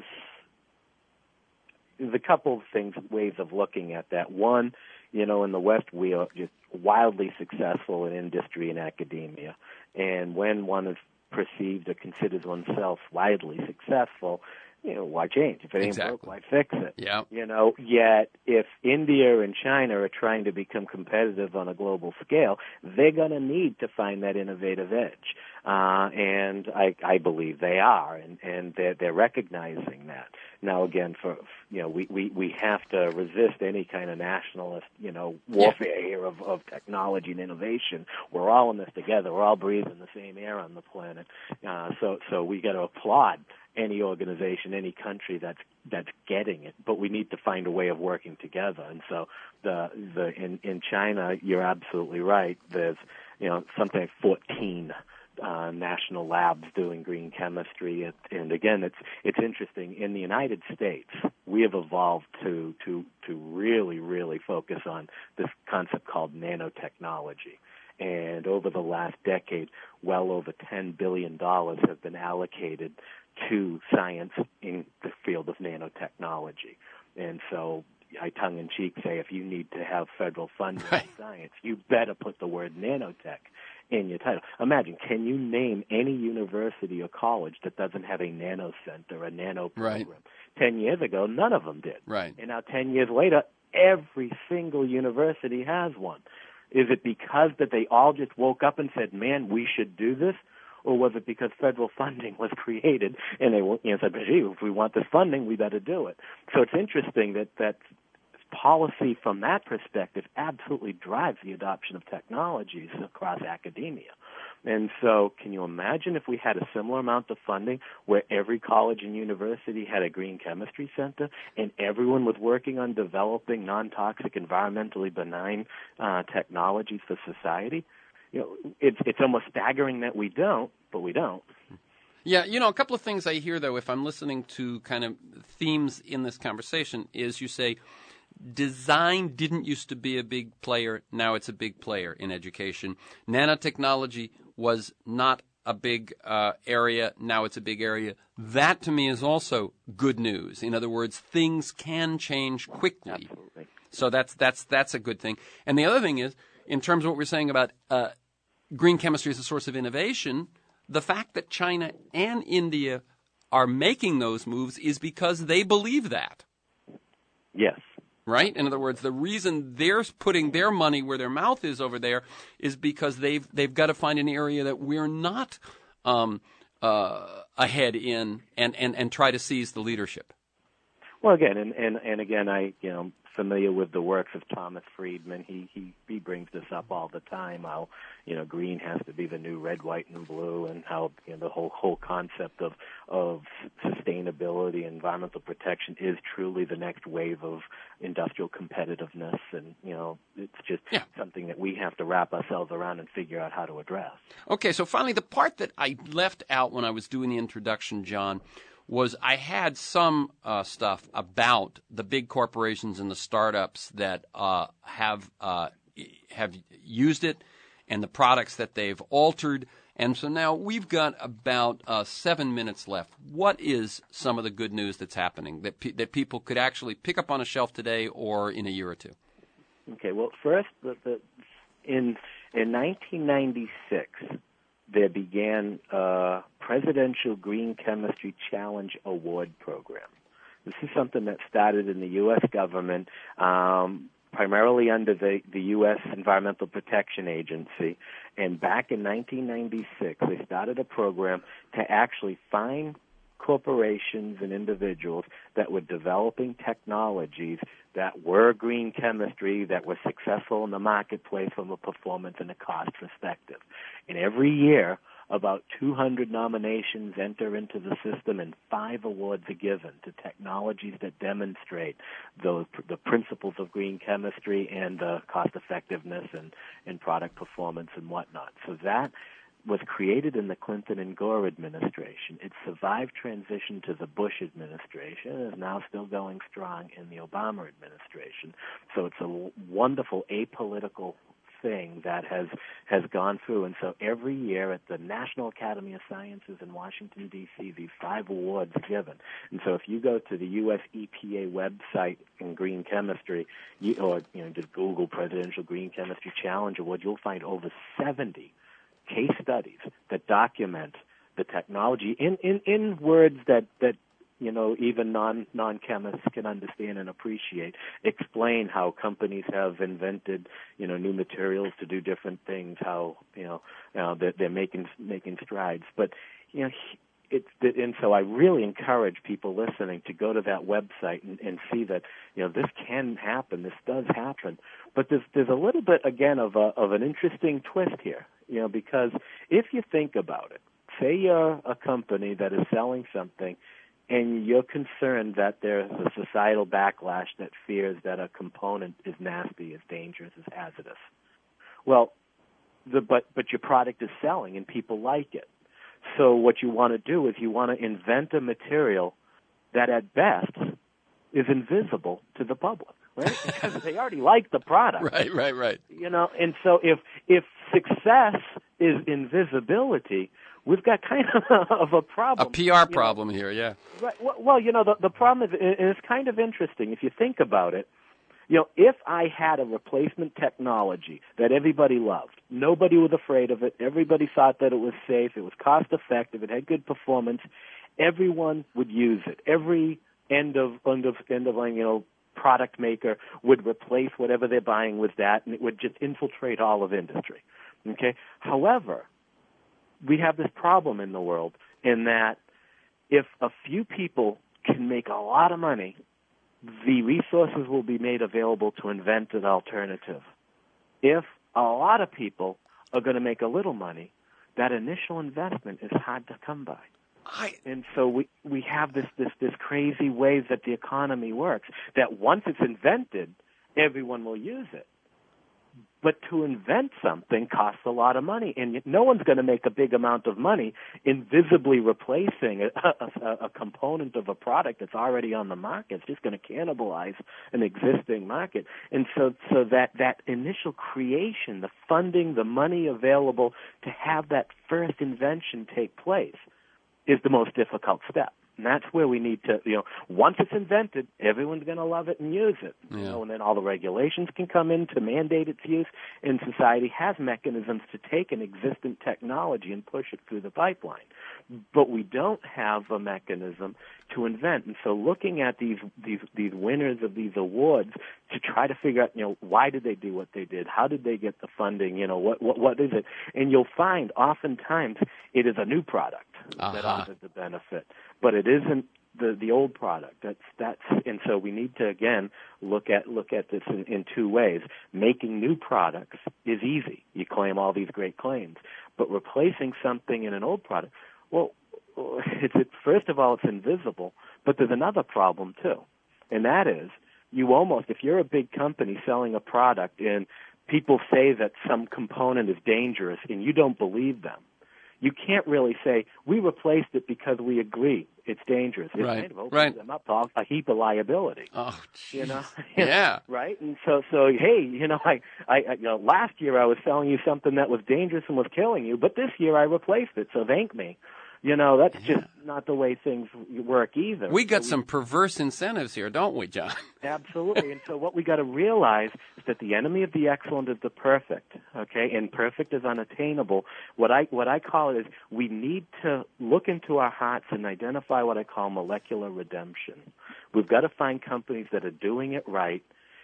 a couple of things, ways of looking at that. One, in the West, we are just wildly successful in industry and academia. And when one is perceived or considers oneself widely successful, why change? If it ain't broke, why fix it? Yeah. Yet if India and China are trying to become competitive on a global scale, they're going to need to find that innovative edge. And I believe they are, and they're recognizing that. Now, again, we have to resist any kind of nationalist, warfare here of technology and innovation. We're all in this together. We're all breathing the same air on the planet. So we got to applaud any organization, any country that's getting it, but we need to find a way of working together. And so in China, you're absolutely right. There's something like 14 national labs doing green chemistry, and again, it's interesting. In the United States, we have evolved to really, really focus on this concept called nanotechnology. And over the last decade, well over $10 billion have been allocated to science in the field of nanotechnology. And so I tongue-in-cheek say if you need to have federal funding in science, you better put the word nanotech in your title. Imagine, can you name any university or college that doesn't have a nano center, a nano program? 10 years ago, none of them did. Right. And now 10 years later, every single university has one. Is it because that they all just woke up and said, man, we should do this? Or was it because federal funding was created and they said, gee, if we want this funding, we better do it? So it's interesting that policy from that perspective absolutely drives the adoption of technologies across academia. And so can you imagine if we had a similar amount of funding where every college and university had a green chemistry center and everyone was working on developing non-toxic, environmentally benign technologies for society? It's almost staggering that we don't, but we don't. Yeah, a couple of things I hear, though, if I'm listening to kind of themes in this conversation, is you say design didn't used to be a big player, now it's a big player in education. Nanotechnology was not a big area, now it's a big area. That, to me, is also good news. In other words, things can change quickly. Absolutely. So that's a good thing. And the other thing is, in terms of what we're saying about green chemistry as a source of innovation, the fact that China and India are making those moves is because they believe that. Yes. Right? In other words, the reason they're putting their money where their mouth is over there is because they've got to find an area that we're not ahead in and try to seize the leadership. Well, again, and again, I familiar with the works of Thomas Friedman. He brings this up all the time. How green has to be the new red, white, and blue, and how the whole concept of sustainability, environmental protection is truly the next wave of industrial competitiveness, and it's just something that we have to wrap ourselves around and figure out how to address. Okay, so finally, the part that I left out when I was doing the introduction, John, was I had some stuff about the big corporations and the startups that have used it and the products that they've altered. And so now we've got about 7 minutes left. What is some of the good news that's happening that people could actually pick up on a shelf today or in a year or two? Okay, well, first, in 1996, there began a Presidential Green Chemistry Challenge Award program. This is something that started in the U.S. government, primarily under the U.S. Environmental Protection Agency. And back in 1996, they started a program to actually find corporations and individuals that were developing technologies that were green chemistry, that were successful in the marketplace from a performance and a cost perspective. And every year, about 200 nominations enter into the system, and 5 awards are given to technologies that demonstrate the principles of green chemistry and the cost effectiveness and product performance and whatnot. So that was created in the Clinton and Gore administration. It survived transition to the Bush administration and is now still going strong in the Obama administration. So it's a wonderful apolitical thing that has gone through. And so every year at the National Academy of Sciences in Washington, D.C., these 5 awards are given. And so if you go to the U.S. EPA website in green chemistry, or just Google Presidential Green Chemistry Challenge Award, you'll find over 70 case studies that document the technology in words that even non-chemists can understand and appreciate, explain how companies have invented new materials to do different things, how they're making strides. But and so I really encourage people listening to go to that website and see that this can happen, this does happen. But there's a little bit again of an interesting twist here, because if you think about it, say you're a company that is selling something, and you're concerned that there's a societal backlash that fears that a component is nasty, is dangerous, is hazardous. Well, but your product is selling and people like it. So what you want to do is you want to invent a material that at best is invisible to the public, right? Because they already like the product. Right. And so if success is invisibility, we've got kind of a problem. A PR problem here, yeah. Right. Well, the problem is, and it's kind of interesting if you think about it. If I had a replacement technology that everybody loved, nobody was afraid of it, everybody thought that it was safe, it was cost effective, it had good performance, everyone would use it. Every end of line, product maker would replace whatever they're buying with that, and it would just infiltrate all of industry. Okay. However, we have this problem in the world in that if a few people can make a lot of money, the resources will be made available to invent an alternative. If a lot of people are going to make a little money, that initial investment is hard to come by. And so we have this crazy way that the economy works, that once it's invented, everyone will use it. But to invent something costs a lot of money, and no one's going to make a big amount of money invisibly replacing a component of a product that's already on the market. It's just going to cannibalize an existing market. And so that initial creation, the funding, the money available to have that first invention take place is the most difficult step. And that's where we need to, once it's invented, everyone's going to love it and use it. Yeah. And then all the regulations can come in to mandate its use, and society has mechanisms to take an existing technology and push it through the pipeline. But we don't have a mechanism to invent. And so looking at these winners of these awards to try to figure out, why did they do what they did? How did they get the funding? What is it? And you'll find oftentimes it is a new product that offers the benefit, but it isn't the old product. And so we need to again look at this in two ways. Making new products is easy. You claim all these great claims, but replacing something in an old product, well, first of all, it's invisible, but there's another problem too, and that is if you're a big company selling a product and people say that some component is dangerous and you don't believe them, you can't really say, we replaced it because we agree it's dangerous. It kind of opens them up to a heap of liability. Oh, geez. Yeah. Right? And so hey, I last year I was selling you something that was dangerous and was killing you, but this year I replaced it, so thank me. That's just not the way things work either. We got some perverse incentives here, don't we, John? Absolutely. And so what we got to realize is that the enemy of the excellent is the perfect, okay? And perfect is unattainable. What I call it is we need to look into our hearts and identify what I call molecular redemption. We've got to find companies that are doing it right.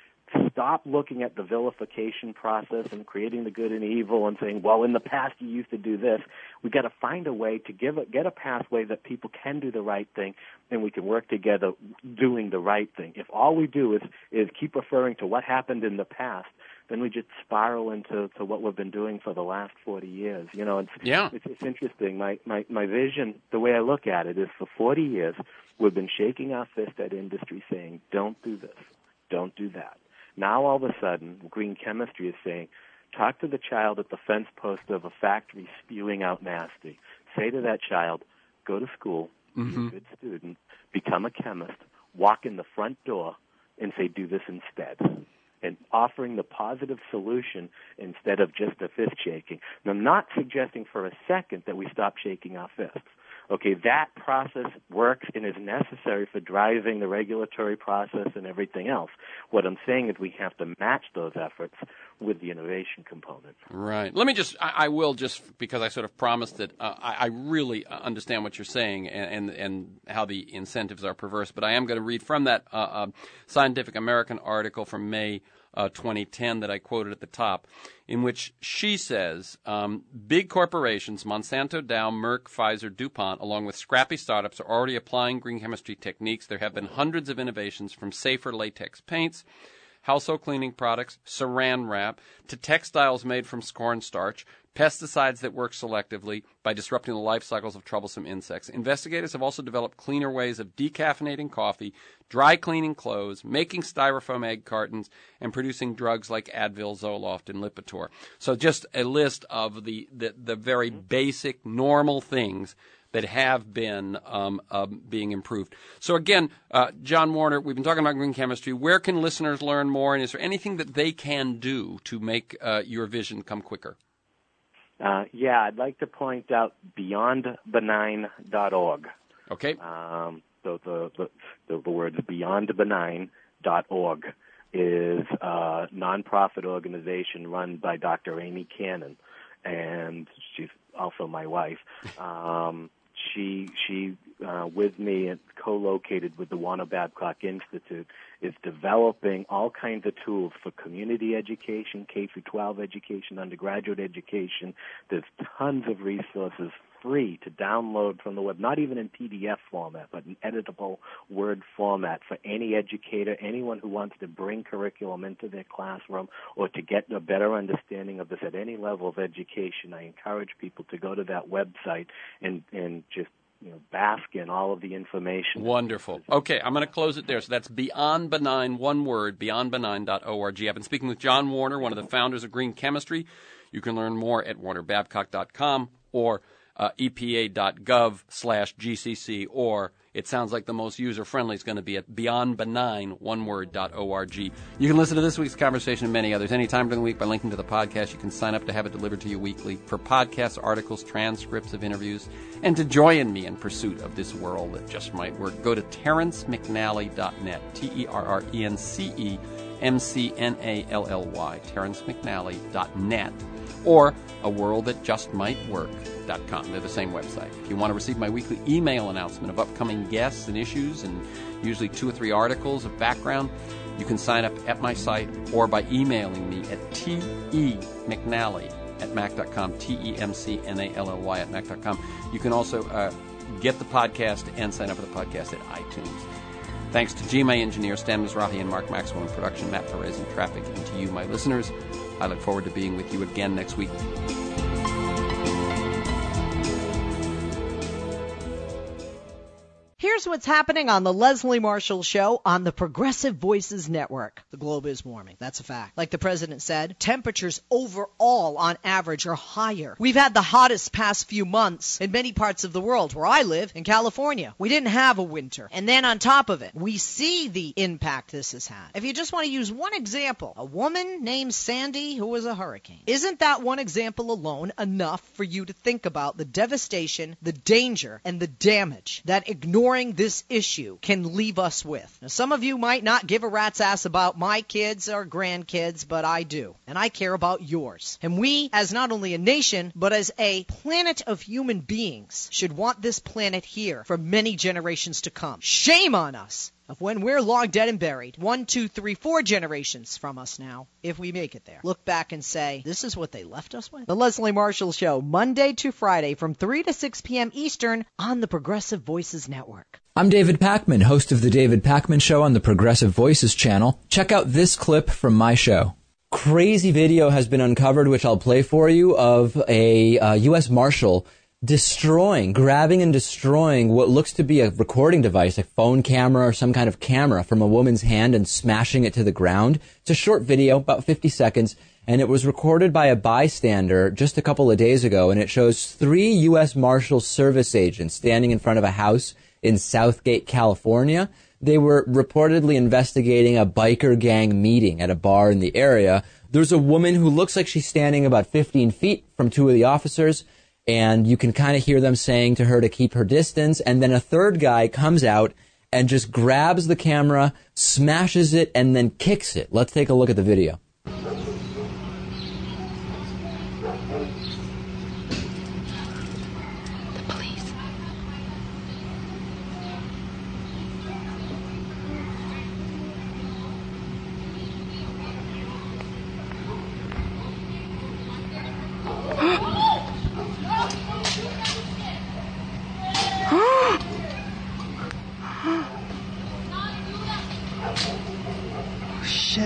Stop looking at the vilification process and creating the good and evil and saying, well, in the past you used to do this. We've got to find a way to get a pathway that people can do the right thing, and we can work together doing the right thing. If all we do is keep referring to what happened in the past, then we just spiral into what we've been doing for the last 40 years. It's interesting. My vision, the way I look at it, is for 40 years we've been shaking our fist at industry saying, don't do this, don't do that. Now, all of a sudden, green chemistry is saying, talk to the child at the fence post of a factory spewing out nasty. Say to that child, go to school, be a good student, become a chemist, walk in the front door, and say, do this instead. And offering the positive solution instead of just a fist shaking. Now, I'm not suggesting for a second that we stop shaking our fists. Okay, that process works and is necessary for driving the regulatory process and everything else. What I'm saying is we have to match those efforts with the innovation component. Right. Let me I will because I sort of promised that I really understand what you're saying and how the incentives are perverse, but I am going to read from that Scientific American article from May 2010 that I quoted at the top, in which she says, big corporations, Monsanto, Dow, Merck, Pfizer, DuPont, along with scrappy startups, are already applying green chemistry techniques. There have been hundreds of innovations, from safer latex paints, household cleaning products, saran wrap, to textiles made from cornstarch, pesticides that work selectively by disrupting the life cycles of troublesome insects. Investigators have also developed cleaner ways of decaffeinating coffee, dry cleaning clothes, making styrofoam egg cartons, and producing drugs like Advil, Zoloft, and Lipitor. So just a list of the very basic, normal things that have been being improved. So again, John Warner, we've been talking about green chemistry. Where can listeners learn more, and is there anything that they can do to make your vision come quicker? I'd like to point out beyondbenign.org. Okay. So the words beyondbenign.org is a nonprofit organization run by Dr. Amy Cannon, and she's also my wife. She with me and co-located with the Warner Babcock Institute, is developing all kinds of tools for community education, K-12 education, undergraduate education. There's tons of resources free to download from the web, not even in PDF format, but in editable Word format for any educator, anyone who wants to bring curriculum into their classroom or to get a better understanding of this at any level of education. I encourage people to go to that website and just bask in all of the information. Wonderful. Okay, I'm going to close it there. So that's Beyond Benign, one word, beyondbenign.org. I've been speaking with John Warner, one of the founders of Green Chemistry. You can learn more at warnerbabcock.com or EPA.gov/GCC or It sounds like the most user-friendly is going to be at beyondbenign.org. You can listen to this week's conversation and many others anytime during the week by linking to the podcast. You can sign up to have it delivered to you weekly for podcasts, articles, transcripts of interviews, and to join me in pursuit of this world that just might work. Go to TerenceMcNally.net, TerenceMcNally, TerenceMcNally.net, or aworldthatjustmightwork.com. They're the same website. If you want to receive my weekly email announcement of upcoming guests and issues and usually 2 or 3 articles of background, you can sign up at my site or by emailing me at temcnally@mac.com, temcnally@mac.com. You can also get the podcast and sign up for the podcast at iTunes. Thanks to GMA engineer Stan Mizrahi and Mark Maxwell in production, Matt Perez in traffic, and to you, my listeners. I look forward to being with you again next week. Here's what's happening on the Leslie Marshall Show on the Progressive Voices Network. The globe is warming. That's a fact. Like the president said, temperatures overall on average are higher. We've had the hottest past few months in many parts of the world. Where I live, in California, we didn't have a winter. And then on top of it, we see the impact this has had. If you just want to use one example, a woman named Sandy who was a hurricane. Isn't that one example alone enough for you to think about the devastation, the danger, and the damage that ignoring this issue can leave us with? Now, some of you might not give a rat's ass about my kids or grandkids, but I do. And I care about yours. And we, as not only a nation, but as a planet of human beings, should want this planet here for many generations to come. Shame on us of when we're long dead and buried, 1, 2, 3, 4 generations from us now, if we make it there. Look back and say, this is what they left us with? The Leslie Marshall Show, Monday to Friday from 3 to 6 p.m. Eastern on the Progressive Voices Network. I'm David Pakman, host of The David Pakman Show on the Progressive Voices channel. Check out this clip from my show. Crazy video has been uncovered, which I'll play for you, of a U.S. Marshal grabbing and destroying what looks to be a recording device, a phone camera or some kind of camera, from a woman's hand and smashing it to the ground. It's a short video, about 50 seconds, and it was recorded by a bystander just a couple of days ago, and it shows 3 U.S. Marshal Service agents standing in front of a house in Southgate, California. They were reportedly investigating a biker gang meeting at a bar in the area. There's a woman who looks like she's standing about 15 feet from 2 of the officers, and you can kind of hear them saying to her to keep her distance. And then a third guy comes out and just grabs the camera, smashes it, and then kicks it. Let's take a look at the video. Shit.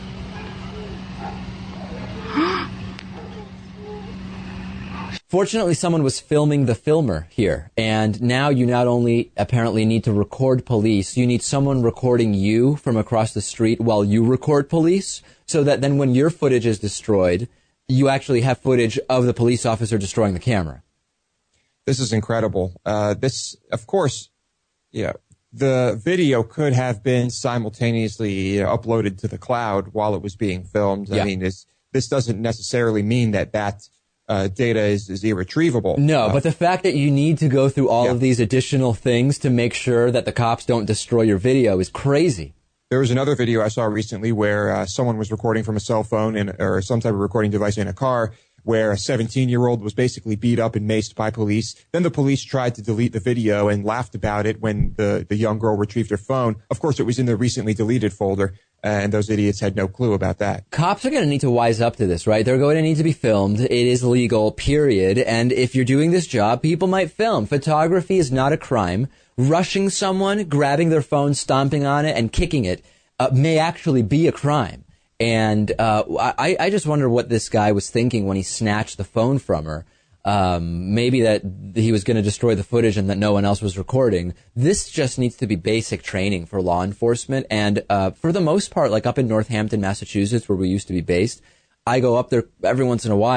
Fortunately, someone was filming the filmer here, and now you not only apparently need to record police, you need someone recording you from across the street while you record police, so that then when your footage is destroyed, you actually have footage of the police officer destroying the camera. This is incredible. Of course, the video could have been simultaneously uploaded to the cloud while it was being filmed. Yeah. I mean, this doesn't necessarily mean that data is irretrievable. No, but the fact that you need to go through all of these additional things to make sure that the cops don't destroy your video is crazy. There was another video I saw recently where someone was recording from a cell phone or some type of recording device in a car, where a 17-year-old was basically beat up and maced by police. Then the police tried to delete the video and laughed about it when the young girl retrieved her phone. Of course, it was in the recently deleted folder, and those idiots had no clue about that. Cops are going to need to wise up to this, right? They're going to need to be filmed. It is legal, period. And if you're doing this job, people might film. Photography is not a crime. Rushing someone, grabbing their phone, stomping on it, and kicking it may actually be a crime. And I just wonder what this guy was thinking when he snatched the phone from her. Maybe that he was going to destroy the footage and that no one else was recording. This just needs to be basic training for law enforcement. And for the most part, like up in Northampton, Massachusetts, where we used to be based, I go up there every once in a while,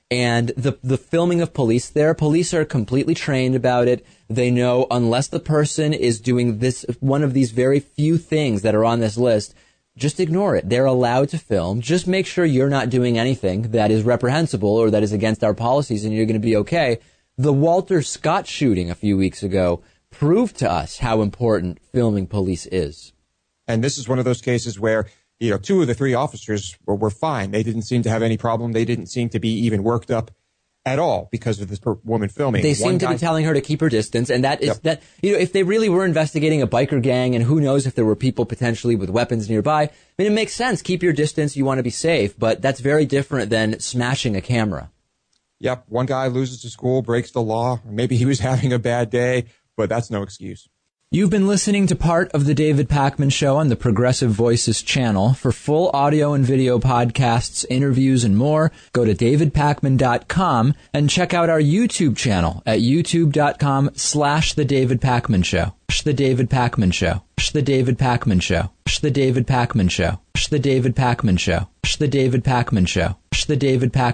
And the filming of police there, police are completely trained about it. They know unless the person is doing this, one of these very few things that are on this list, just ignore it. They're allowed to film. Just make sure you're not doing anything that is reprehensible or that is against our policies, and you're going to be okay. The Walter Scott shooting a few weeks ago proved to us how important filming police is. And this is one of those cases where, you know, 2 of the 3 officers were fine. They didn't seem to have any problem. They didn't seem to be even worked up at all because of this woman filming. They seem to be telling her to keep her distance, and that is that, you know, if they really were investigating a biker gang, and who knows if there were people potentially with weapons nearby, I mean, it makes sense. Keep your distance. You want to be safe, but that's very different than smashing a camera. Yep. One guy loses to school, breaks the law. Maybe he was having a bad day, but that's no excuse. You've been listening to part of the David Pakman Show on the Progressive Voices channel. For full audio and video podcasts, interviews, and more, go to davidpakman.com and check out our YouTube channel at youtube.com/The David Pakman Show. The David Pakman Show. The David Pakman Show. The David Pakman Show. The David Pakman Show. The David Pakman Show. The David Pakman